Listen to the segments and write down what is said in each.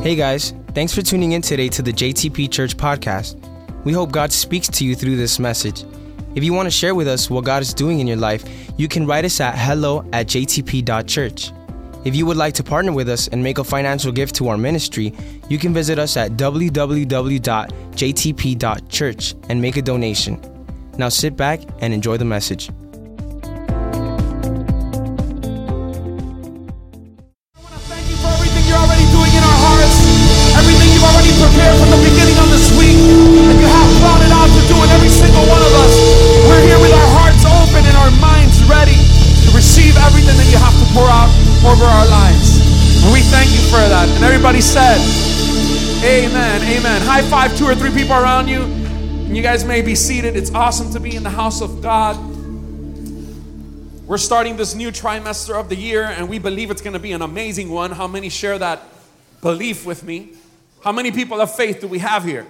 Hey guys, thanks for tuning in today to the JTP Church podcast. We hope God speaks to you through this message. If you want to share with us what God is doing in your life, you can write us at hello@jtp.church. If you would like to partner with us and make a financial gift to our ministry, you can visit us at www.jtp.church and make a donation. Now sit back and enjoy the message. Prepared from the beginning of this week, and you have brought it out to do it, every single one of us. We're here with our hearts open and our minds ready to receive everything that you have to pour out over our lives. And we thank you for that. And everybody said, amen, amen. High five 2 or 3 people around you, and you guys may be seated. It's awesome to be in the house of God. We're starting this new trimester of the year, and we believe it's going to be an amazing one. How many share that belief with me? How many people of faith do we have here?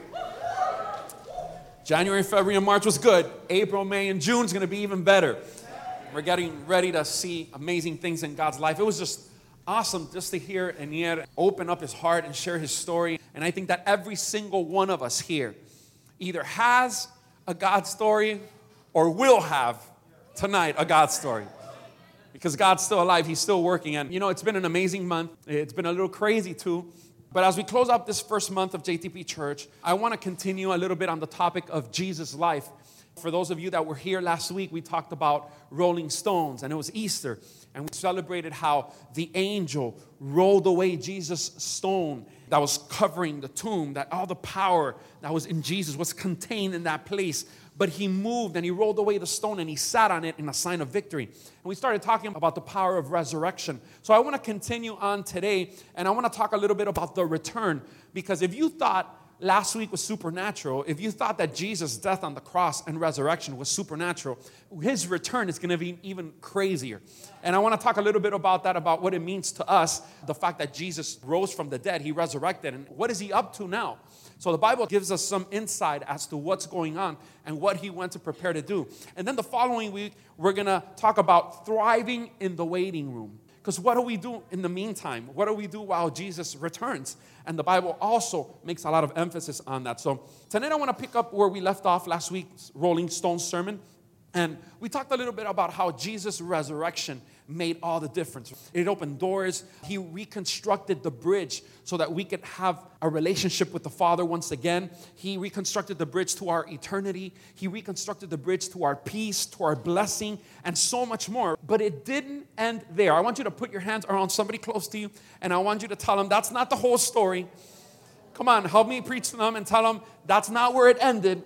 January, February, and March was good. April, May, and June is going to be even better. We're getting ready to see amazing things in God's life. It was just awesome just to hear Enier open up his heart and share his story. And I think that every single one of us here either has a God story or will have tonight a God story. Because God's still alive. He's still working. And, you know, it's been an amazing month. It's been a little crazy, too. But as we close out this first month of JTP Church, I want to continue a little bit on the topic of Jesus' life. For those of you that were here last week, we talked about rolling stones, and it was Easter. And we celebrated how the angel rolled away Jesus' stone that was covering the tomb, that all the power that was in Jesus was contained in that place. But he moved and he rolled away the stone and he sat on it in a sign of victory. And we started talking about the power of resurrection. So I want to continue on today, and I want to talk a little bit about the return. Because if you thought last week was supernatural, if you thought that Jesus' death on the cross and resurrection was supernatural, his return is going to be even crazier. And I want to talk a little bit about that, about what it means to us, the fact that Jesus rose from the dead, he resurrected, and what is he up to now? So the Bible gives us some insight as to what's going on and what he went to prepare to do. And then the following week, we're going to talk about thriving in the waiting room. Because what do we do in the meantime? What do we do while Jesus returns? And the Bible also makes a lot of emphasis on that. So tonight I want to pick up where we left off last week's Rolling Stone sermon. And we talked a little bit about how Jesus' resurrection made all the difference. It opened doors. He reconstructed the bridge so that we could have a relationship with the Father once again. He reconstructed the bridge to our eternity. He reconstructed the bridge to our peace, to our blessing, and so much more. But it didn't end there. I want you to put your hands around somebody close to you, and I want you to tell them that's not the whole story. Come on, help me preach to them and tell them that's not where it ended.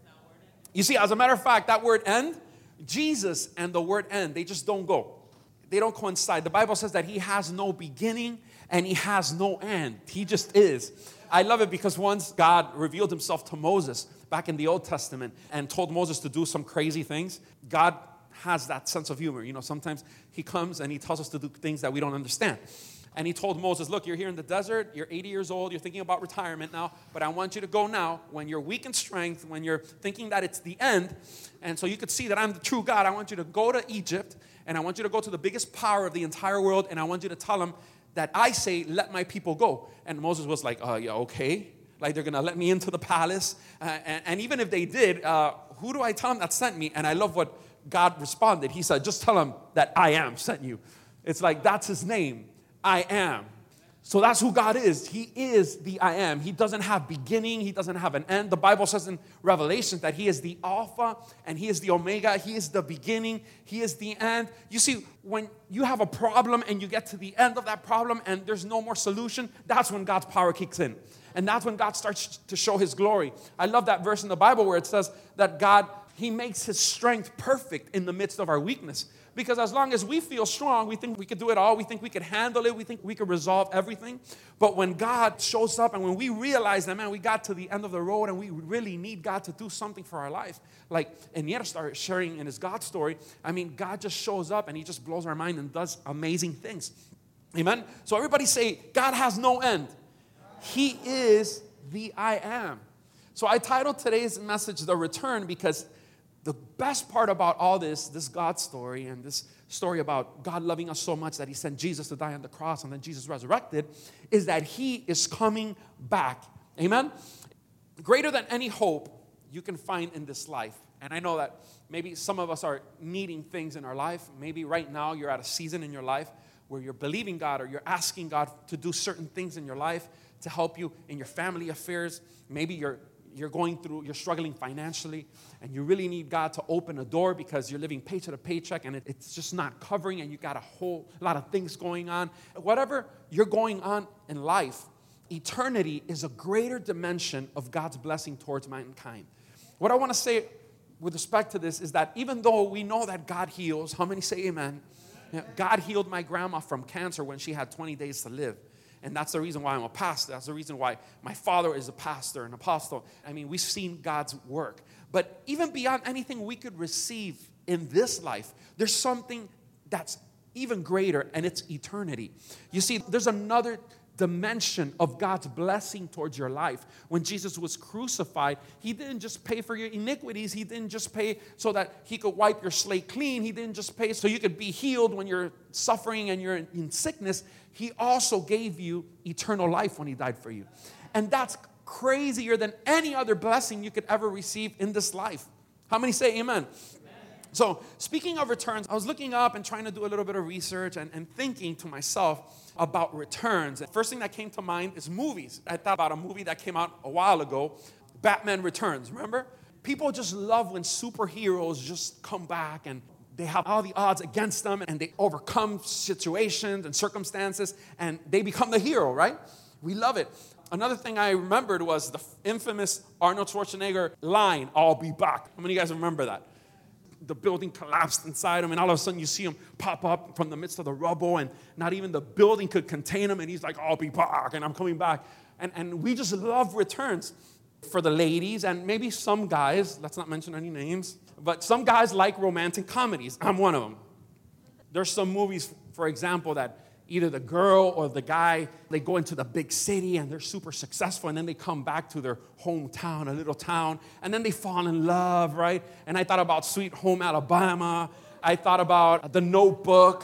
You see, as a matter of fact, that word end, Jesus and the word end, they just don't go. They don't coincide. The Bible says that he has no beginning and he has no end. He just is. I love it because once God revealed himself to Moses back in the Old Testament and told Moses to do some crazy things, God has that sense of humor. You know, sometimes he comes and he tells us to do things that we don't understand. And he told Moses, look, you're here in the desert, you're 80 years old, you're thinking about retirement now, but I want you to go now when you're weak in strength, when you're thinking that it's the end. And so you could see that I'm the true God. I want you to go to Egypt, and I want you to go to the biggest power of the entire world, and I want you to tell them that I say, let my people go. And Moses was like, yeah, okay. Like they're going to let me into the palace. And even if they did, who do I tell them that sent me? And I love what God responded. He said, just tell them that I am sent you. It's like, that's his name. I am. So that's who God is. He is the I am. He doesn't have beginning. He doesn't have an end. The Bible says in Revelation that he is the Alpha and he is the Omega. He is the beginning. He is the end. You see, when you have a problem and you get to the end of that problem and there's no more solution, that's when God's power kicks in. And that's when God starts to show his glory. I love that verse in the Bible where it says that God, he makes his strength perfect in the midst of our weakness. Because as long as we feel strong, we think we could do it all. We think we could handle it. We think we could resolve everything. But when God shows up and when we realize that, man, we got to the end of the road and we really need God to do something for our life. Like Enier started sharing in his God story. I mean, God just shows up and he just blows our mind and does amazing things. Amen? So everybody say, God has no end. He is the I am. So I titled today's message, The Return, because the best part about all this God story and this story about God loving us so much that he sent Jesus to die on the cross and then Jesus resurrected, is that he is coming back. Amen? Greater than any hope you can find in this life. And I know that maybe some of us are needing things in our life. Maybe right now you're at a season in your life where you're believing God or you're asking God to do certain things in your life to help you in your family affairs. Maybe you're struggling financially and you really need God to open a door because you're living paycheck to paycheck and it's just not covering and you got a whole lot of things going on. Whatever you're going on in life, eternity is a greater dimension of God's blessing towards mankind. What I want to say with respect to this is that even though we know that God heals, how many say amen? Yeah, God healed my grandma from cancer when she had 20 days to live. And that's the reason why I'm a pastor. That's the reason why my father is a pastor, an apostle. I mean, we've seen God's work. But even beyond anything we could receive in this life, there's something that's even greater, and it's eternity. You see, there's another dimension of God's blessing towards your life. When Jesus was crucified, he didn't just pay for your iniquities. He didn't just pay so that he could wipe your slate clean. He didn't just pay so you could be healed when you're suffering and you're in sickness. He also gave you eternal life when he died for you. And that's crazier than any other blessing you could ever receive in this life. How many say amen? So, speaking of returns, I was looking up and trying to do a little bit of research and thinking to myself about returns. The first thing that came to mind is movies. I thought about a movie that came out a while ago, Batman Returns, remember? People just love when superheroes just come back and they have all the odds against them and they overcome situations and circumstances and they become the hero, right? We love it. Another thing I remembered was the infamous Arnold Schwarzenegger line, "I'll be back." How many of you guys remember that? The building collapsed inside him, and all of a sudden you see him pop up from the midst of the rubble, and not even the building could contain him, and he's like, "I'll be back, and I'm coming back." And we just love returns. For the ladies, and maybe some guys, let's not mention any names, but some guys like romantic comedies. I'm one of them. There's some movies, for example, that either the girl or the guy, they go into the big city and they're super successful and then they come back to their hometown, a little town, and then they fall in love, right? And I thought about Sweet Home Alabama. I thought about The Notebook.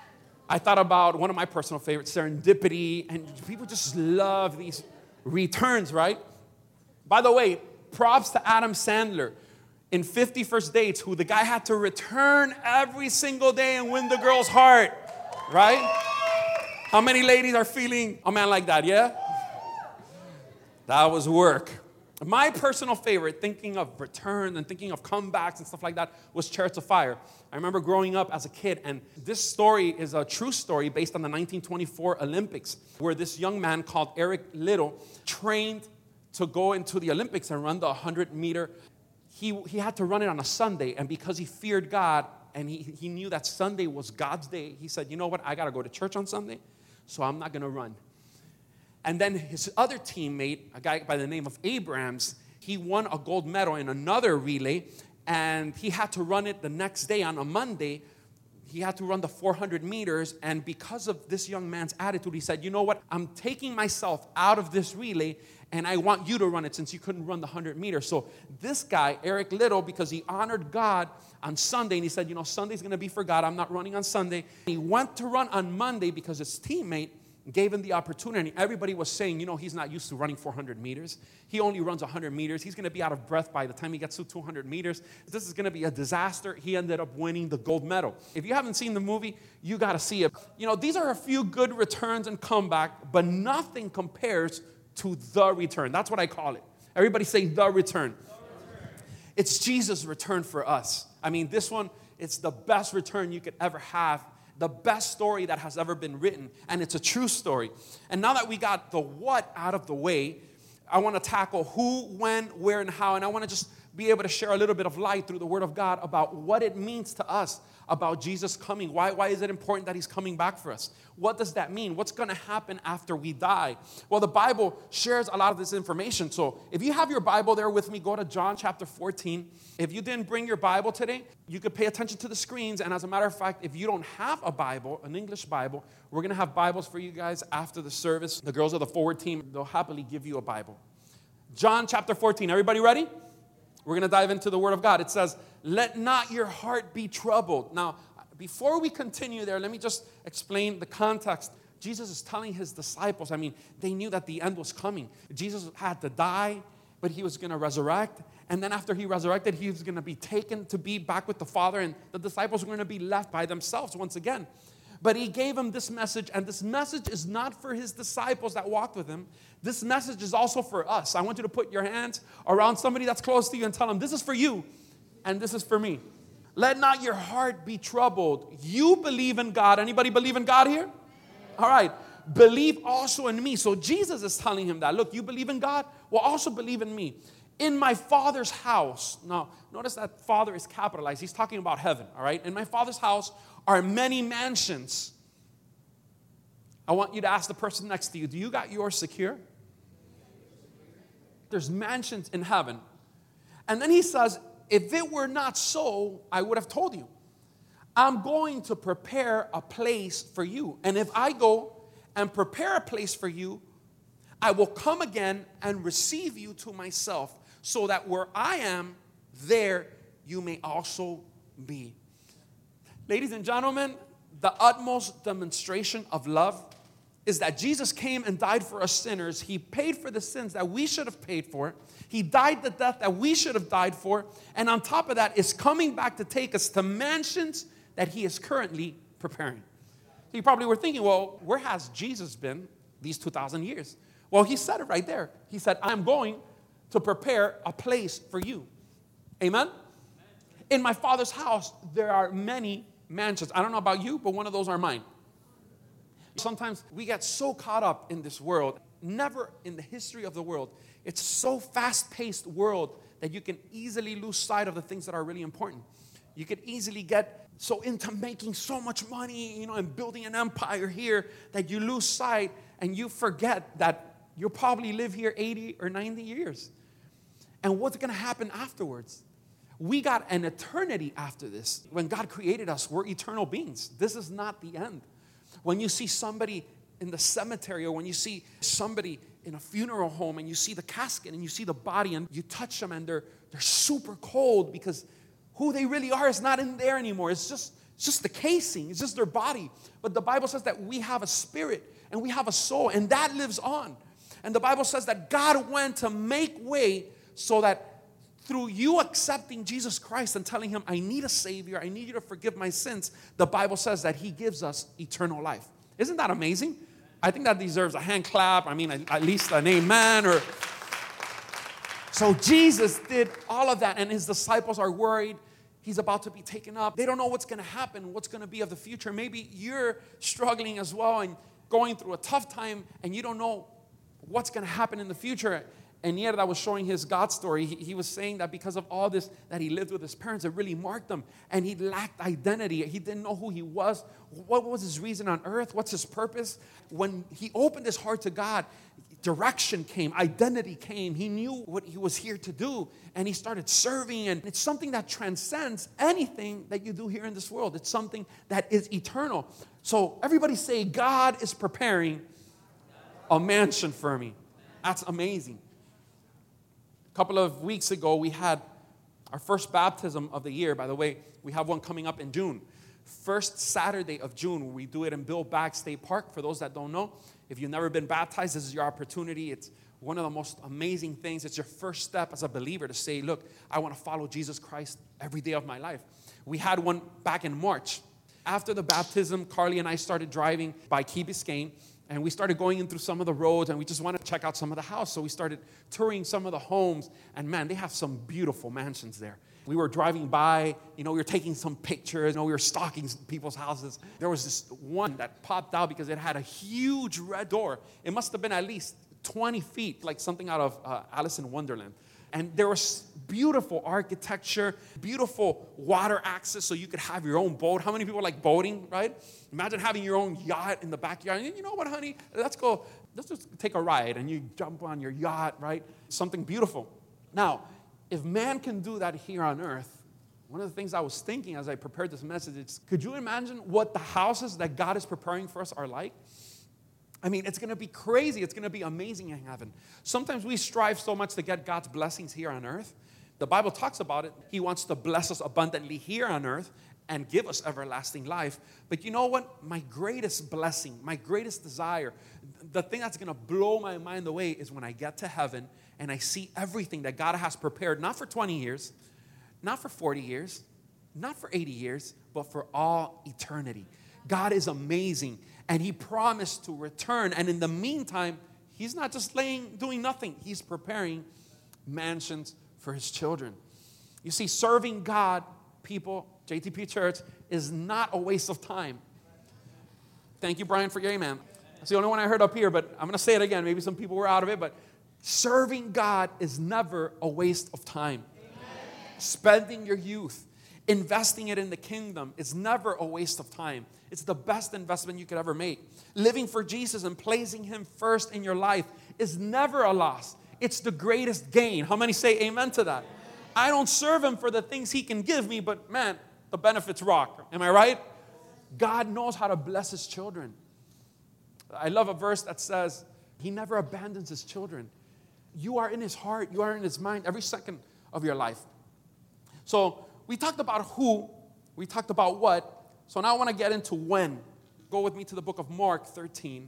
I thought about one of my personal favorites, Serendipity. And people just love these returns, right? By the way, props to Adam Sandler in 50 First Dates, who the guy had to return every single day and win the girl's heart, right? How many ladies are feeling a man like that, yeah? That was work. My personal favorite, thinking of return and thinking of comebacks and stuff like that, was Chariots of Fire. I remember growing up as a kid, and this story is a true story based on the 1924 Olympics, where this young man called Eric Liddell trained to go into the Olympics and run the 100-meter. He had to run it on a Sunday, and because he feared God, and he knew that Sunday was God's day, he said, you know what, I got to go to church on Sunday, so I'm not going to run. And then his other teammate, a guy by the name of Abrams, he won a gold medal in another relay, and he had to run it the next day on a Monday. He had to run the 400 meters, and because of this young man's attitude, he said, you know what, I'm taking myself out of this relay, and I want you to run it since you couldn't run the 100 meters. So this guy, Eric Liddell, because he honored God on Sunday, and he said, you know, Sunday's going to be for God. I'm not running on Sunday. He went to run on Monday because his teammate gave him the opportunity. Everybody was saying, you know, he's not used to running 400 meters. He only runs 100 meters. He's going to be out of breath by the time he gets to 200 meters. This is going to be a disaster. He ended up winning the gold medal. If you haven't seen the movie, you got to see it. You know, these are a few good returns and comeback, but nothing compares to the return. That's what I call it. Everybody say the return. It's Jesus' return for us. I mean, this one, it's the best return you could ever have. The best story that has ever been written, and it's a true story. And now that we got the what out of the way, I want to tackle who, when, where, and how, and I want to just be able to share a little bit of light through the Word of God about what it means to us about Jesus coming. Why is it important that He's coming back for us? What does that mean? What's going to happen after we die? Well, the Bible shares a lot of this information. So if you have your Bible there with me, go to John chapter 14. If you didn't bring your Bible today, you could pay attention to the screens. And as a matter of fact, if you don't have a Bible, an English Bible, we're going to have Bibles for you guys after the service. The girls of the forward team, they'll happily give you a Bible. John chapter 14. Everybody ready? We're going to dive into the Word of God. It says, let not your heart be troubled. Now, before we continue there, let me just explain the context. Jesus is telling his disciples, they knew that the end was coming. Jesus had to die, but he was going to resurrect. And then after he resurrected, he was going to be taken to be back with the Father, and the disciples were going to be left by themselves once again. But he gave them this message, and this message is not for his disciples that walked with him. This message is also for us. I want you to put your hands around somebody that's close to you and tell them, this is for you, and this is for me. Let not your heart be troubled. You believe in God. Anybody believe in God here? All right. Believe also in me. So Jesus is telling him that. Look, you believe in God? Well, also believe in me. In my Father's house. Now, notice that Father is capitalized. He's talking about heaven, all right? In my Father's house are many mansions. I want you to ask the person next to you, do you got yours secure? There's mansions in heaven. And then he says, if it were not so, I would have told you. I'm going to prepare a place for you. And if I go and prepare a place for you, I will come again and receive you to myself, so that where I am, there you may also be. Ladies and gentlemen, the utmost demonstration of love is that Jesus came and died for us sinners. He paid for the sins that we should have paid for. He died the death that we should have died for. And on top of that, is coming back to take us to mansions that he is currently preparing. So you probably were thinking, well, where has Jesus been these 2,000 years? Well, he said it right there. He said, I'm going to prepare a place for you. Amen? In my Father's house, there are many mansions. I don't know about you, but one of those are mine. Sometimes we get so caught up in this world. Never in the history of the world. It's so fast-paced world that you can easily lose sight of the things that are really important. You can easily get so into making so much money, and building an empire here, that you lose sight and you forget that you'll probably live here 80 or 90 years. And what's going to happen afterwards? We got an eternity after this. When God created us, we're eternal beings. This is not the end. When you see somebody in the cemetery, or when you see somebody in a funeral home and you see the casket and you see the body and you touch them and they're super cold, because who they really are is not in there anymore. It's just the casing. It's just their body. But the Bible says that we have a spirit and we have a soul, and that lives on. And the Bible says that God went to make way so that through you accepting Jesus Christ and telling him, I need a Savior, I need you to forgive my sins, the Bible says that he gives us eternal life. Isn't that amazing? I think that deserves a hand clap. At least an amen. So Jesus did all of that, and his disciples are worried. He's about to be taken up. They don't know what's going to happen, what's going to be of the future. Maybe you're struggling as well and going through a tough time, and you don't know what's going to happen in the future. And yet, I was showing his God story. He was saying that because of all this that he lived with his parents, it really marked him. And he lacked identity. He didn't know who he was. What was his reason on earth? What's his purpose? When he opened his heart to God, direction came, identity came. He knew what he was here to do. And he started serving. And it's something that transcends anything that you do here in this world. It's something that is eternal. So everybody say, God is preparing a mansion for me. That's amazing. A couple of weeks ago, we had our first baptism of the year. By the way, we have one coming up in June. First Saturday of June, we do it in Bill Bagg State Park. For those that don't know, if you've never been baptized, this is your opportunity. It's one of the most amazing things. It's your first step as a believer to say, look, I want to follow Jesus Christ every day of my life. We had one back in March. After the baptism, Carly and I started driving by Key Biscayne. And we started going in through some of the roads, and we just wanted to check out some of the house. So we started touring some of the homes. And man, they have some beautiful mansions there. We were driving by, we were taking some pictures, we were stalking people's houses. There was this one that popped out because it had a huge red door. It must have been at least 20 feet, like something out of Alice in Wonderland. And there was beautiful architecture, beautiful water access so you could have your own boat. How many people like boating, right? Imagine having your own yacht in the backyard. And you know what, honey? Let's just take a ride. And you jump on your yacht, right? Something beautiful. Now, if man can do that here on earth, one of the things I was thinking as I prepared this message is, could you imagine what the houses that God is preparing for us are like? It's going to be crazy. It's going to be amazing in heaven. Sometimes we strive so much to get God's blessings here on earth. The Bible talks about it. He wants to bless us abundantly here on earth and give us everlasting life. But you know what? My greatest blessing, my greatest desire, the thing that's going to blow my mind away is when I get to heaven and I see everything that God has prepared, not for 20 years, not for 40 years, not for 80 years, but for all eternity. God is amazing, and He promised to return. And in the meantime, He's not just doing nothing. He's preparing mansions for His children. You see, serving God, people, JTP Church, is not a waste of time. Thank you, Brian, for your amen. That's the only one I heard up here, but I'm going to say it again. Maybe some people were out of it, but serving God is never a waste of time. Amen. Spending your youth, investing it in the kingdom is never a waste of time. It's the best investment you could ever make. Living for Jesus and placing Him first in your life is never a loss. It's the greatest gain. How many say amen to that? I don't serve Him for the things He can give me, but man, the benefits rock. Am I right? God knows how to bless His children. I love a verse that says, He never abandons His children. You are in His heart. You are in His mind every second of your life. So we talked about who. We talked about what. So now I want to get into when. Go with me to the book of Mark 13,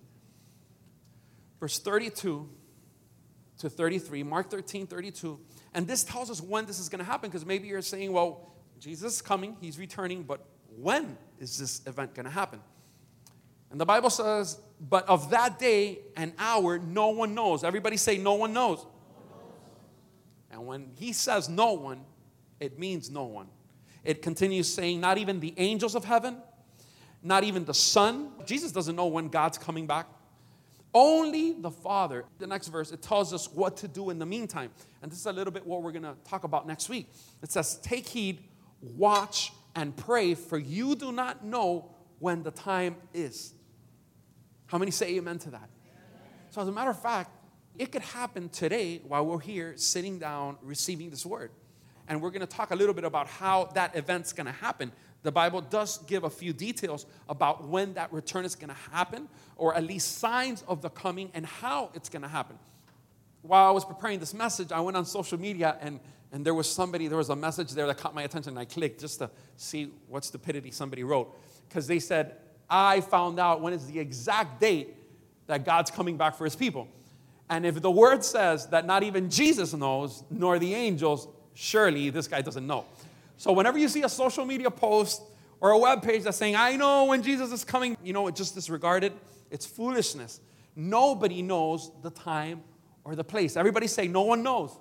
verse 32 to 33. Mark 13, 32. And this tells us when this is going to happen, because maybe you're saying, well, Jesus is coming. He's returning. But when is this event going to happen? And the Bible says, but of that day and hour, no one knows. Everybody say, no one knows. And when He says no one, it means no one. It continues saying, not even the angels of heaven, not even the Son. Jesus doesn't know when God's coming back. Only the Father. The next verse, it tells us what to do in the meantime. And this is a little bit what we're going to talk about next week. It says, take heed, watch, and pray, for you do not know when the time is. How many say amen to that? So as a matter of fact, it could happen today while we're here sitting down receiving this word. And we're going to talk a little bit about how that event's going to happen. The Bible does give a few details about when that return is going to happen, or at least signs of the coming and how it's going to happen. While I was preparing this message, I went on social media, and there was a message there that caught my attention, and I clicked just to see what stupidity somebody wrote. Because they said, I found out when is the exact date that God's coming back for His people. And if the word says that not even Jesus knows, nor the angels, surely this guy doesn't know. So whenever you see a social media post or a web page that's saying, I know when Jesus is coming, just disregard it. It's foolishness. Nobody knows the time or the place. Everybody say, no one knows.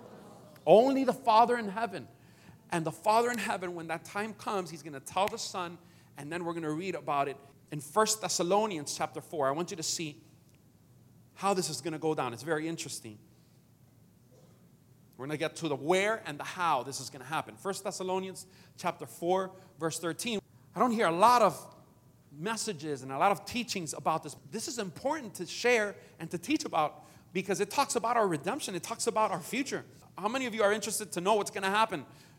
Only the Father in heaven. And the Father in heaven, when that time comes, He's going to tell the Son, and then we're going to read about it in 1 Thessalonians chapter 4. I want you to see how this is going to go down. It's very interesting. We're going to get to the where and the how this is going to happen. 1 Thessalonians chapter 4, verse 13. I don't hear a lot of messages and a lot of teachings about this. This is important to share and to teach about, because it talks about our redemption. It talks about our future. How many of you are interested to know what's going to happen?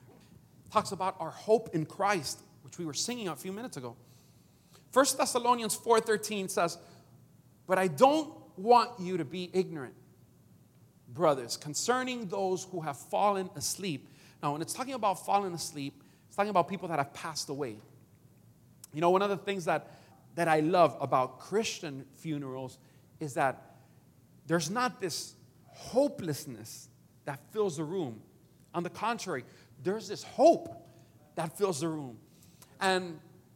It talks about our hope in Christ, which we were singing a few minutes ago. 1 Thessalonians 4:13 says, but I don't want you to be ignorant, brothers, concerning those who have fallen asleep. Now, when it's talking about fallen asleep, it's talking about people that have passed away. One of the things that I love about Christian funerals is that there's not this hopelessness that fills the room. On the contrary, there's this hope that fills the room. And,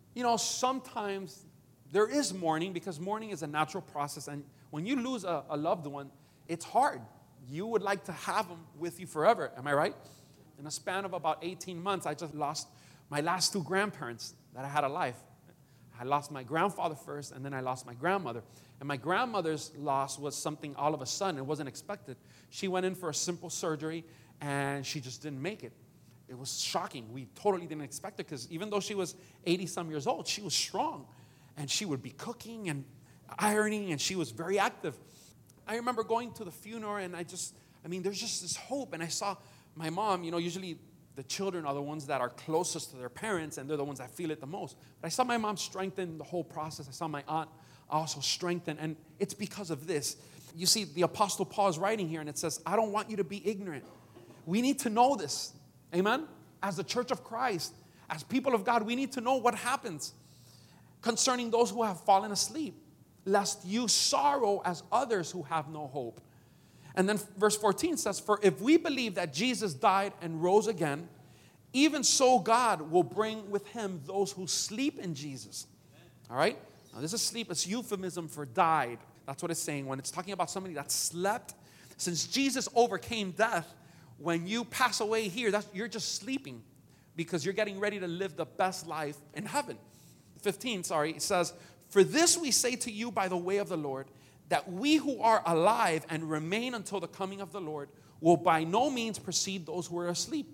sometimes there is mourning, because mourning is a natural process. And when you lose a loved one, it's hard. You would like to have them with you forever. Am I right? In a span of about 18 months, I just lost my last two grandparents that I had alive. I lost my grandfather first, and then I lost my grandmother. And my grandmother's loss was something all of a sudden. It wasn't expected. She went in for a simple surgery, and she just didn't make it. It was shocking. We totally didn't expect it, because even though she was 80-some years old, she was strong. And she would be cooking and ironing, and she was very active. I remember going to the funeral, and there's just this hope. And I saw my mom, usually the children are the ones that are closest to their parents, and they're the ones that feel it the most. But I saw my mom strengthen the whole process. I saw my aunt also strengthen, and it's because of this. You see, the Apostle Paul is writing here, and it says, I don't want you to be ignorant. We need to know this. Amen? As the church of Christ, as people of God, we need to know what happens concerning those who have fallen asleep, lest you sorrow as others who have no hope. And then verse 14 says, for if we believe that Jesus died and rose again, even so God will bring with him those who sleep in Jesus. All right? Now this is sleep. It's euphemism for died. That's what it's saying when it's talking about somebody that slept. Since Jesus overcame death, when you pass away here, you're just sleeping because you're getting ready to live the best life in heaven. 15, it says, for this we say to you by the way of the Lord, that we who are alive and remain until the coming of the Lord will by no means precede those who are asleep.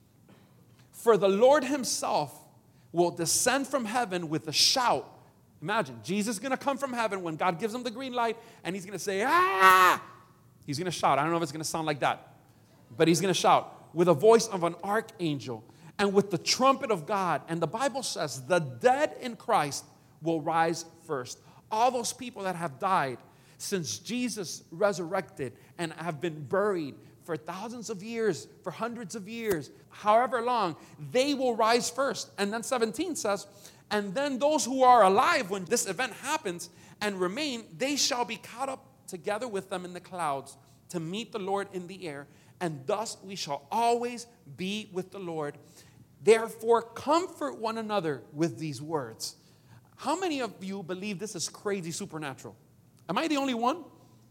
For the Lord himself will descend from heaven with a shout. Imagine, Jesus is going to come from heaven when God gives him the green light, and he's going to say, ah! He's going to shout. I don't know if it's going to sound like that, but he's going to shout with a voice of an archangel and with the trumpet of God. And the Bible says the dead in Christ will rise first. All those people that have died since Jesus resurrected and have been buried for thousands of years, for hundreds of years, however long, they will rise first. And then 17 says, and then those who are alive when this event happens and remain, they shall be caught up together with them in the clouds to meet the Lord in the air, and thus we shall always be with the Lord. Therefore, comfort one another with these words. How many of you believe this is crazy supernatural? Am I the only one?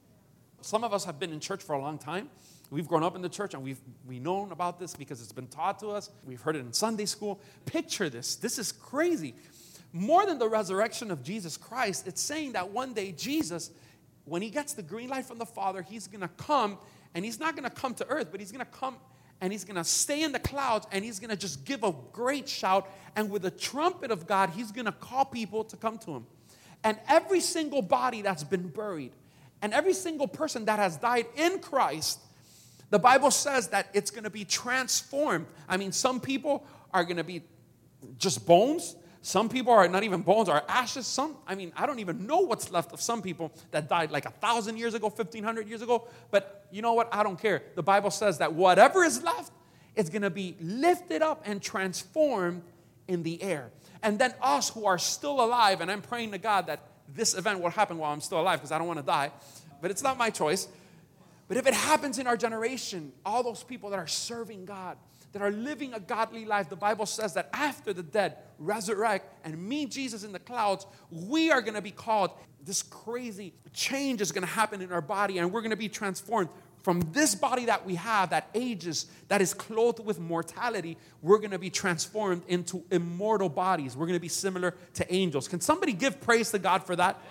Some of us have been in church for a long time. We've grown up in the church and we've known about this because it's been taught to us. We've heard it in Sunday school. Picture this. This is crazy. More than the resurrection of Jesus Christ, it's saying that one day Jesus, when he gets the green light from the Father, he's going to come, and he's not going to come to earth, but he's going to come and he's going to stay in the clouds, and he's going to just give a great shout, and with the trumpet of God, he's going to call people to come to him. And every single body that's been buried, and every single person that has died in Christ, the Bible says that it's going to be transformed. I mean, some people are going to be just bones. Some people are not even bones, are ashes. I don't even know what's left of some people that died like 1,000 years ago, 1,500 years ago. But you know what? I don't care. The Bible says that whatever is left is going to be lifted up and transformed in the air. And then us who are still alive, and I'm praying to God that this event will happen while I'm still alive because I don't want to die. But it's not my choice. But if it happens in our generation, all those people that are serving God, that are living a godly life, the Bible says that after the dead resurrect and meet Jesus in the clouds, we are going to be called. This crazy change is going to happen in our body, and we're going to be transformed from this body that we have that ages, that is clothed with mortality. We're going to be transformed into immortal bodies. We're going to be similar to angels. Can somebody give praise to God for that?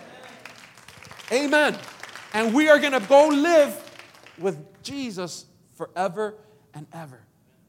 Amen. And we are going to go live with Jesus forever and ever.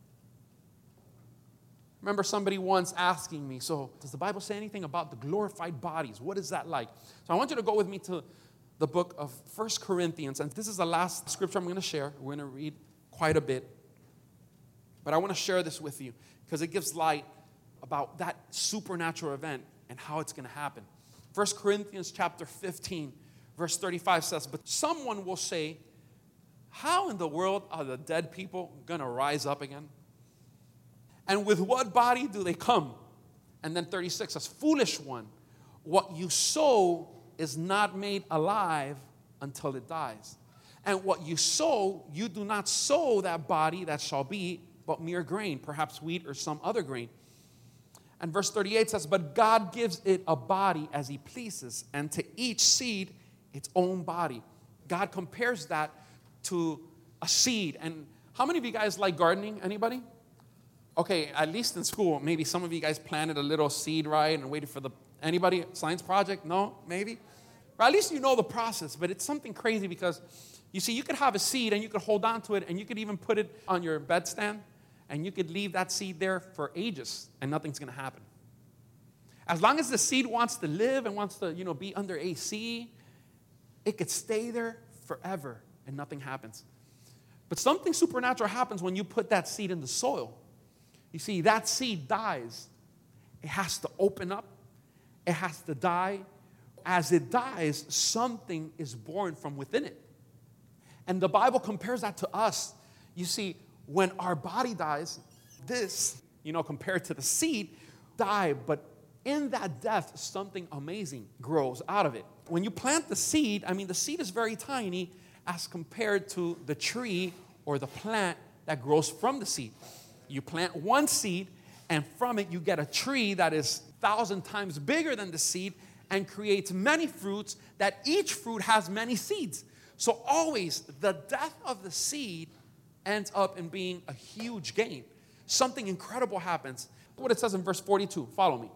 Remember somebody once asking me, so does the Bible say anything about the glorified bodies? What is that like? So I want you to go with me to the book of 1 Corinthians. And this is the last scripture I'm going to share. We're going to read quite a bit. But I want to share this with you because it gives light about that supernatural event and how it's going to happen. 1 Corinthians chapter 15. Verse 35 says, but someone will say, how in the world are the dead people going to rise up again? And with what body do they come? And then 36 says, foolish one, what you sow is not made alive until it dies. And what you sow, you do not sow that body that shall be, but mere grain, perhaps wheat or some other grain. And verse 38 says, but God gives it a body as he pleases, and to each seed its own body. God compares that to a seed. And how many of you guys like gardening? Anybody? Okay, at least in school, maybe some of you guys planted a little seed, right, and waited for anybody? Science project? No? Maybe? Or at least you know the process, but it's something crazy because, you see, you could have a seed and you could hold on to it and you could even put it on your bedstand and you could leave that seed there for ages and nothing's going to happen. As long as the seed wants to live and wants to, be under AC, it could stay there forever and nothing happens. But something supernatural happens when you put that seed in the soil. You see, that seed dies. It has to open up. It has to die. As it dies, something is born from within it. And the Bible compares that to us. You see, when our body dies, this, compared to the seed, die, but in that death, something amazing grows out of it. When you plant the seed, the seed is very tiny as compared to the tree or the plant that grows from the seed. You plant one seed, and from it you get a tree that is 1,000 times bigger than the seed and creates many fruits, that each fruit has many seeds. So always the death of the seed ends up in being a huge gain. Something incredible happens. What it says in verse 42, follow me.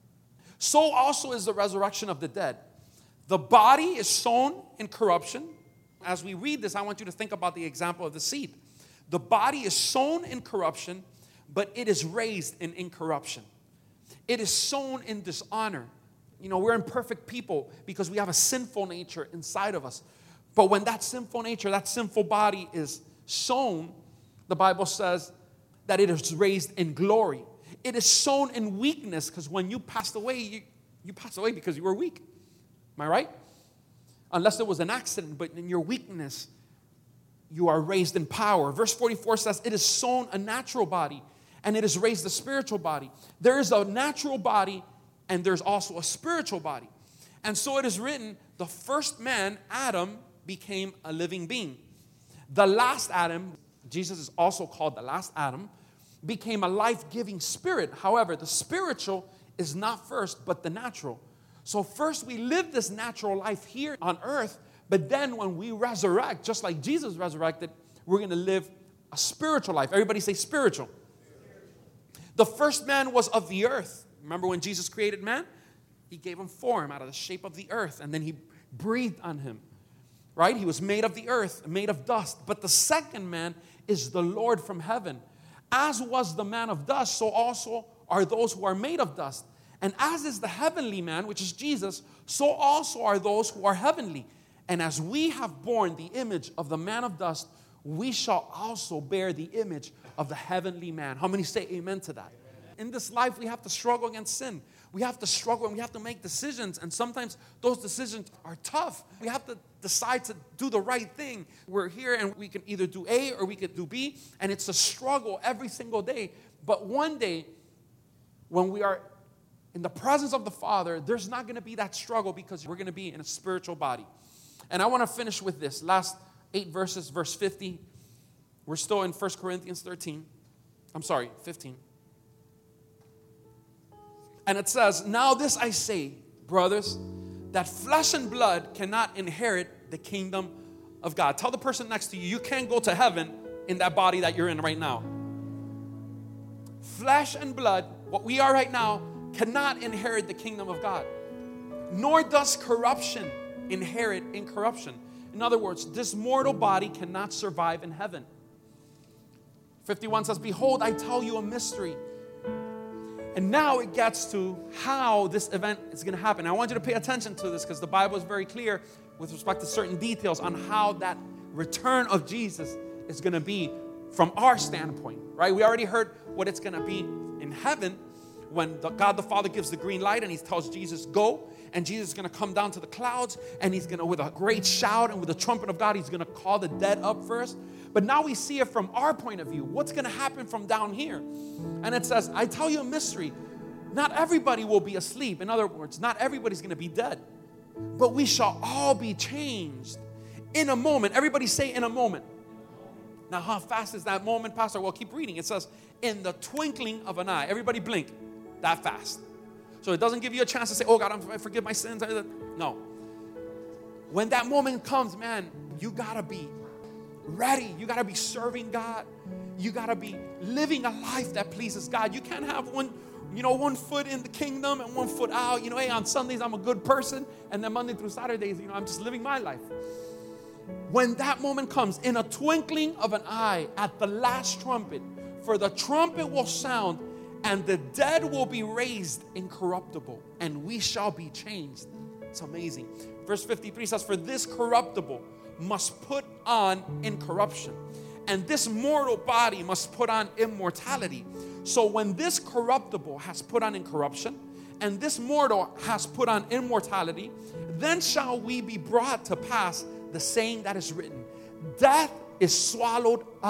So also is the resurrection of the dead. The body is sown in corruption. As we read this, I want you to think about the example of the seed. The body is sown in corruption, but it is raised in incorruption. It is sown in dishonor. We're imperfect people because we have a sinful nature inside of us. But when that sinful nature, that sinful body is sown, the Bible says that it is raised in glory. It is sown in weakness, because when you passed away, you passed away because you were weak. Am I right? Unless it was an accident, but in your weakness, you are raised in power. Verse 44 says, it is sown a natural body, and it is raised a spiritual body. There is a natural body, and there's also a spiritual body. And so it is written, the first man, Adam, became a living being. The last Adam, Jesus is also called the last Adam, became a life-giving spirit. However, the spiritual is not first, but the natural. So first we live this natural life here on earth, but then when we resurrect, just like Jesus resurrected, we're going to live a spiritual life. Everybody say spiritual. The first man was of the earth. Remember when Jesus created man? He gave him form out of the shape of the earth, and then he breathed on him. Right? He was made of the earth, made of dust. But the second man is the Lord from heaven. As was the man of dust, so also are those who are made of dust. And as is the heavenly man, which is Jesus, so also are those who are heavenly. And as we have borne the image of the man of dust, we shall also bear the image of the heavenly man. How many say amen to that? In this life, we have to struggle against sin. We have to struggle and we have to make decisions. And sometimes those decisions are tough. We have to decide to do the right thing. We're here and we can either do A or we can do B. And it's a struggle every single day. But one day, when we are in the presence of the Father, there's not going to be that struggle because we're going to be in a spiritual body. And I want to finish with this. Last 8 verses, verse 50. We're still in 1 Corinthians 15. And it says, now this I say, brothers, that flesh and blood cannot inherit the kingdom of God. Tell the person next to you, you can't go to heaven in that body that you're in right now. Flesh and blood, what we are right now, cannot inherit the kingdom of God. Nor does corruption inherit incorruption. In other words, this mortal body cannot survive in heaven. 51 says, behold, I tell you a mystery. And now it gets to how this event is going to happen. I want you to pay attention to this because the Bible is very clear with respect to certain details on how that return of Jesus is going to be from our standpoint, right? We already heard what it's going to be in heaven when God the Father gives the green light and he tells Jesus, go. And Jesus is going to come down to the clouds and he's going to, with a great shout and with the trumpet of God, he's going to call the dead up first. But now we see it from our point of view. What's going to happen from down here? And it says, I tell you a mystery. Not everybody will be asleep. In other words, not everybody's going to be dead. But we shall all be changed in a moment. Everybody say in a moment. Now, how fast is that moment, Pastor? Well, keep reading. It says, in the twinkling of an eye. Everybody blink. That fast. So it doesn't give you a chance to say, oh, God, I forgive my sins. No. When that moment comes, man, you got to be ready. You got to be serving God. You got to be living a life that pleases God. You can't have one foot in the kingdom and one foot out. Hey, on Sundays, I'm a good person. And then Monday through Saturdays, I'm just living my life. When that moment comes, in a twinkling of an eye, at the last trumpet, for the trumpet will sound, and the dead will be raised incorruptible, and we shall be changed. It's amazing. Verse 53 says, for this corruptible must put on incorruption, and this mortal body must put on immortality. So when this corruptible has put on incorruption, and this mortal has put on immortality, then shall we be brought to pass the saying that is written, death is swallowed up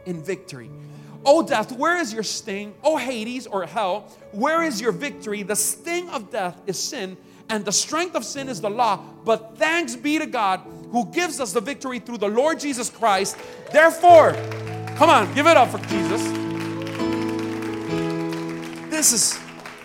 in victory. O death, where is your sting? O Hades, or hell, where is your victory? The sting of death is sin, and the strength of sin is the law. But thanks be to God who gives us the victory through the Lord Jesus Christ. Therefore, come on, give it up for Jesus. This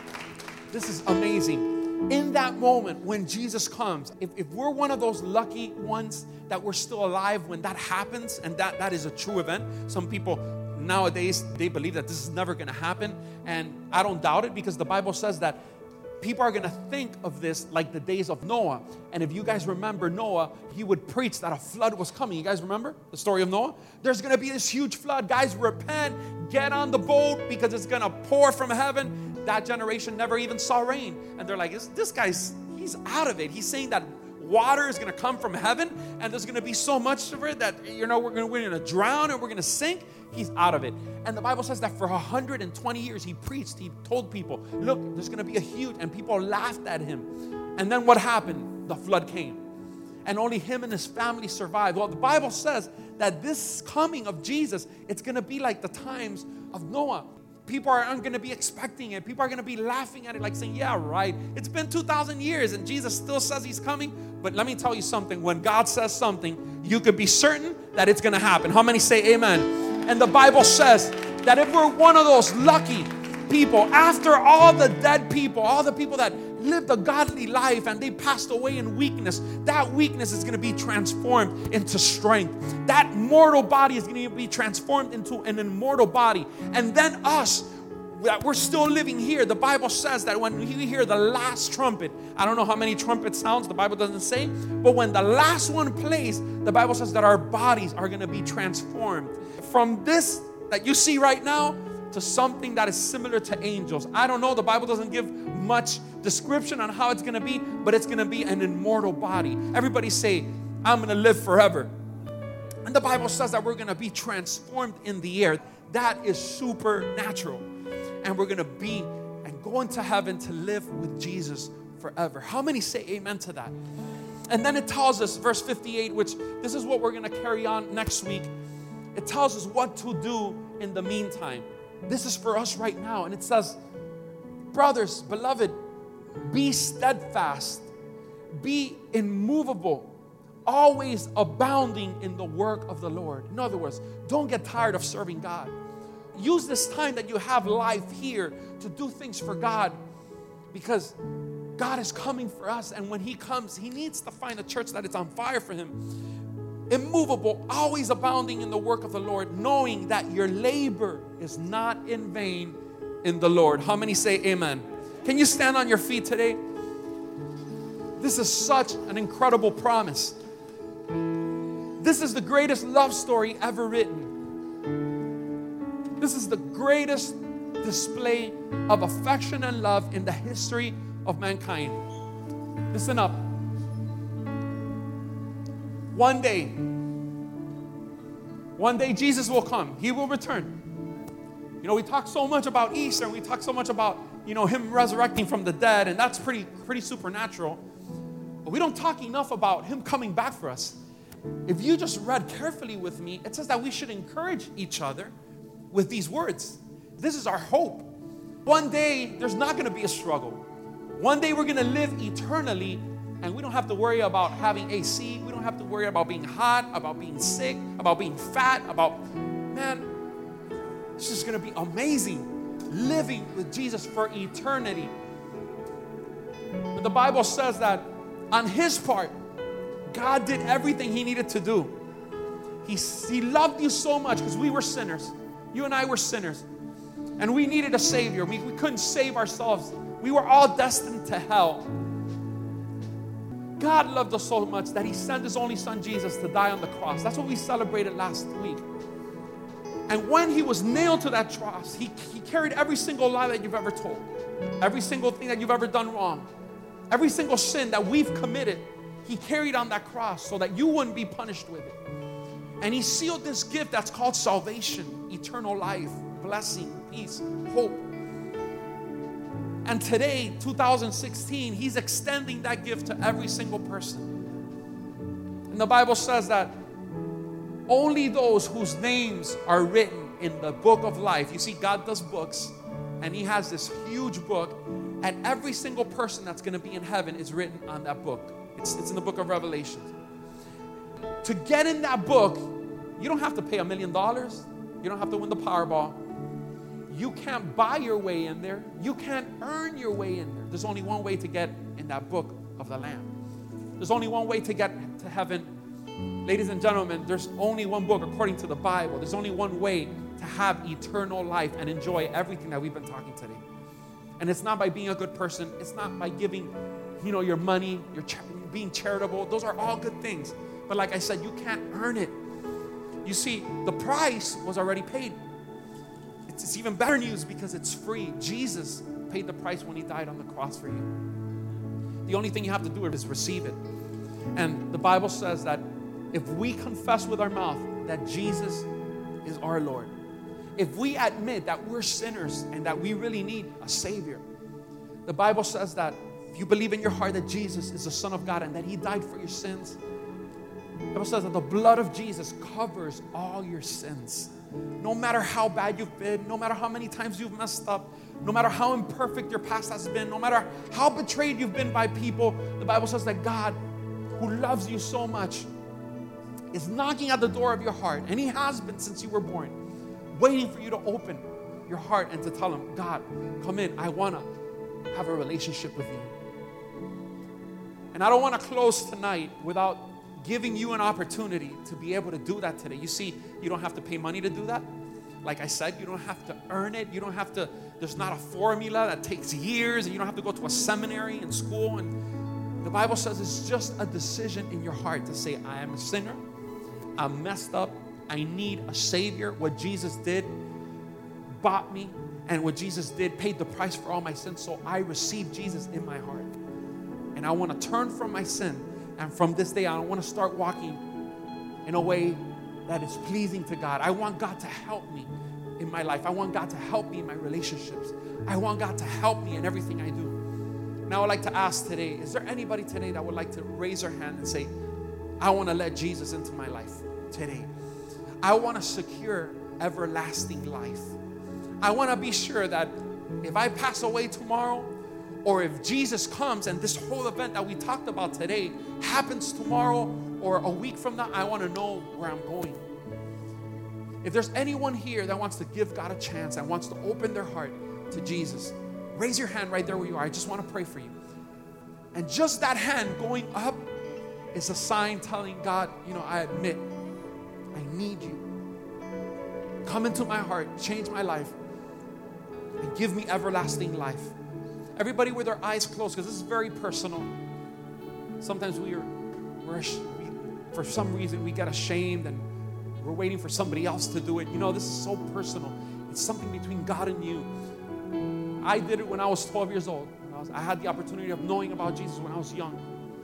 is amazing. In that moment when Jesus comes, if we're one of those lucky ones that we're still alive when that happens, and that is a true event. Some people nowadays, they believe that this is never going to happen, and I don't doubt it, because the Bible says that people are going to think of this like the days of Noah. And if you guys remember Noah, he would preach that a flood was coming. You guys remember the story of Noah? There's going to be this huge flood. Guys, repent, get on the boat, because it's going to pour from heaven. That generation never even saw rain. And they're like, this guy's, he's out of it. He's saying that water is going to come from heaven, and there's going to be so much of it that, we're going to drown and we're going to sink. He's out of it. And the Bible says that for 120 years he preached. He told people, look, there's going to be a huge, and people laughed at him. And then what happened? The flood came. And only him and his family survived. Well, the Bible says that this coming of Jesus, it's going to be like the times of Noah. People aren't going to be expecting it. People are going to be laughing at it, like saying, yeah, right. It's been 2,000 years and Jesus still says he's coming. But let me tell you something. When God says something, you could be certain that it's going to happen. How many say amen? And the Bible says that if we're one of those lucky people, after all the dead people, all the people that lived a godly life and they passed away in weakness, that weakness is going to be transformed into strength. That mortal body is going to be transformed into an immortal body. And then us, that we're still living here, the Bible says that when you hear the last trumpet, I don't know how many trumpet sounds, the Bible doesn't say, but when the last one plays, the Bible says that our bodies are going to be transformed from this that you see right now to something that is similar to angels. I don't know, the Bible doesn't give much description on how it's going to be, but it's going to be an immortal body. Everybody say, I'm going to live forever. And the Bible says that we're going to be transformed in the air. That is supernatural. And we're going to be and go into heaven to live with Jesus forever. How many say amen to that? And then it tells us, verse 58, which this is what we're going to carry on next week. It tells us what to do in the meantime. This is for us right now. And it says, brothers, beloved, be steadfast, be immovable, always abounding in the work of the Lord. In other words, don't get tired of serving God. Use this time that you have life here to do things for God, because God is coming for us. And when he comes, he needs to find a church that is on fire for him. Immovable, always abounding in the work of the Lord, knowing that your labor is not in vain in the Lord. How many say amen? Can you stand on your feet today? This is such an incredible promise. This is the greatest love story ever written. This is the greatest display of affection and love in the history of mankind. Listen up. One day Jesus will come. He will return. We talk so much about Easter, and we talk so much about, him resurrecting from the dead, and that's pretty supernatural. But we don't talk enough about him coming back for us. If you just read carefully with me, it says that we should encourage each other with these words. This is our hope. One day, there's not going to be a struggle. One day, we're going to live eternally, and we don't have to worry about having AC. We don't have to worry about being hot, about being sick, about being fat, it's just going to be amazing living with Jesus for eternity. But the Bible says that on his part, God did everything he needed to do. He loved you so much because we were sinners. You and I were sinners. And we needed a Savior. We couldn't save ourselves. We were all destined to hell. God loved us so much that he sent his only son Jesus to die on the cross. That's what we celebrated last week. And when he was nailed to that cross, he carried every single lie that you've ever told, every single thing that you've ever done wrong, every single sin that we've committed, he carried on that cross so that you wouldn't be punished with it. And he sealed this gift that's called salvation, eternal life, blessing, peace, hope. And today, 2016, he's extending that gift to every single person. And the Bible says that only those whose names are written in the book of life. You see, God does books, and He has this huge book, and every single person that's going to be in heaven is written on that book. It's in the book of Revelation. To get in that book, you don't have to pay $1 million. You don't have to win the Powerball. You can't buy your way in there. You can't earn your way in there. There's only one way to get in that book of the Lamb. There's only one way to get to heaven. Ladies and gentlemen, there's only one book according to the Bible. There's only one way to have eternal life and enjoy everything that we've been talking today. And it's not by being a good person. It's not by giving, your money, being charitable. Those are all good things. But like I said, you can't earn it. You see, the price was already paid. It's even better news because it's free. Jesus paid the price when He died on the cross for you. The only thing you have to do is receive it. And the Bible says that if we confess with our mouth that Jesus is our Lord, if we admit that we're sinners and that we really need a Savior, the Bible says that if you believe in your heart that Jesus is the Son of God and that He died for your sins, the Bible says that the blood of Jesus covers all your sins. No matter how bad you've been, no matter how many times you've messed up, no matter how imperfect your past has been, no matter how betrayed you've been by people, the Bible says that God, who loves you so much, is knocking at the door of your heart, and He has been since you were born, waiting for you to open your heart and to tell Him, God, come in. I want to have a relationship with You. And I don't want to close tonight without giving you an opportunity to be able to do that today. You see, you don't have to pay money to do that. Like I said, you don't have to earn it. You don't have to, there's not a formula that takes years, and you don't have to go to a seminary in school. And the Bible says it's just a decision in your heart to say, I am a sinner. I'm messed up. I need a Savior. What Jesus did bought me, and what Jesus did paid the price for all my sins. So I receive Jesus in my heart. And I want to turn from my sin. And from this day on, I want to start walking in a way that is pleasing to God. I want God to help me in my life. I want God to help me in my relationships. I want God to help me in everything I do. Now I would like to ask today, is there anybody today that would like to raise their hand and say, I want to let Jesus into my life today. I want to secure everlasting life. I want to be sure that if I pass away tomorrow, or if Jesus comes and this whole event that we talked about today happens tomorrow or a week from now, I want to know where I'm going. If there's anyone here that wants to give God a chance and wants to open their heart to Jesus, raise your hand right there where you are. I just want to pray for you. And just that hand going up is a sign telling God, I admit I need You. Come into my heart, change my life, and give me everlasting life. Everybody with their eyes closed, because this is very personal. Sometimes for some reason, we get ashamed and we're waiting for somebody else to do it. This is so personal. It's something between God and you. I did it when I was 12 years old. I had the opportunity of knowing about Jesus when I was young.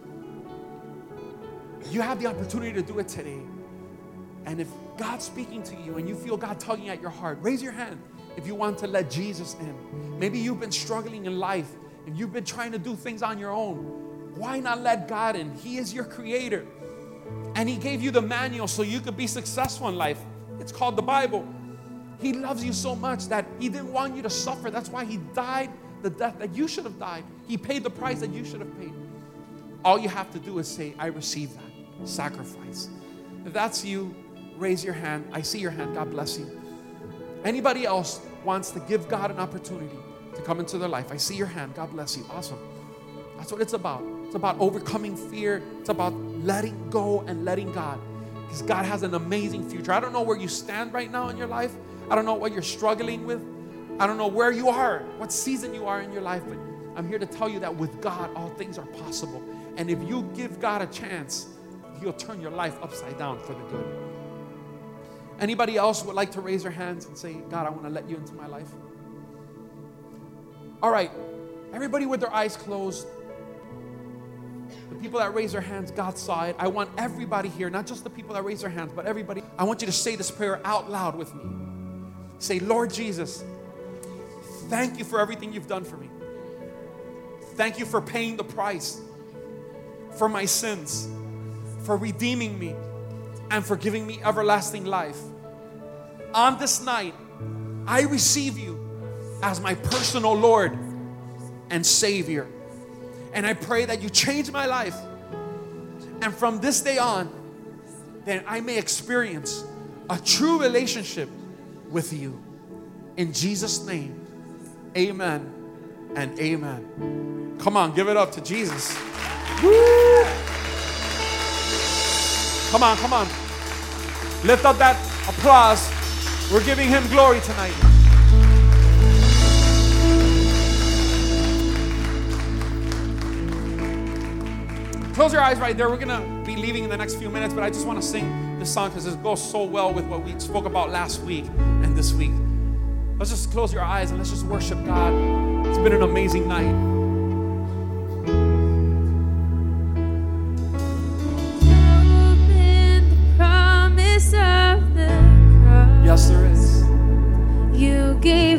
You have the opportunity to do it today. And if God's speaking to you and you feel God tugging at your heart, raise your hand if you want to let Jesus in. Maybe you've been struggling in life and you've been trying to do things on your own. Why not let God in? He is your creator. And He gave you the manual so you could be successful in life. It's called the Bible. He loves you so much that He didn't want you to suffer. That's why He died the death that you should have died. He paid the price that you should have paid. All you have to do is say, I receive that sacrifice. If that's you, raise your hand. I see your hand. God bless you. Anybody else wants to give God an opportunity to come into their life? I see your hand. God bless you. Awesome. That's what it's about. It's about overcoming fear. It's about letting go and letting God. Because God has an amazing future. I don't know where you stand right now in your life. I don't know what you're struggling with. I don't know where you are, what season you are in your life. But I'm here to tell you that with God, all things are possible. And if you give God a chance, He'll turn your life upside down for the good. Anybody else would like to raise their hands and say, God, I want to let You into my life? All right. Everybody with their eyes closed. The people that raise their hands, God saw it. I want everybody here, not just the people that raise their hands, but everybody. I want you to say this prayer out loud with me. Say, Lord Jesus, thank You for everything You've done for me. Thank You for paying the price for my sins, for redeeming me, and for giving me everlasting life. on this night, I receive you as my personal Lord and Savior. And I pray that you change my life. And from this day on, then I may experience a true relationship with you. In Jesus' name, amen and amen. Come on, give it up to Jesus. Woo! Come on, come on. Lift up that applause. We're giving him glory tonight. Close your eyes right there. We're going to be leaving in the next few minutes, but I just want to sing this song because it goes so well with what we spoke about last week and this week. Let's just close your eyes and let's just worship God. It's been an amazing night. Open the promise of the cross. Yes, there is. You gave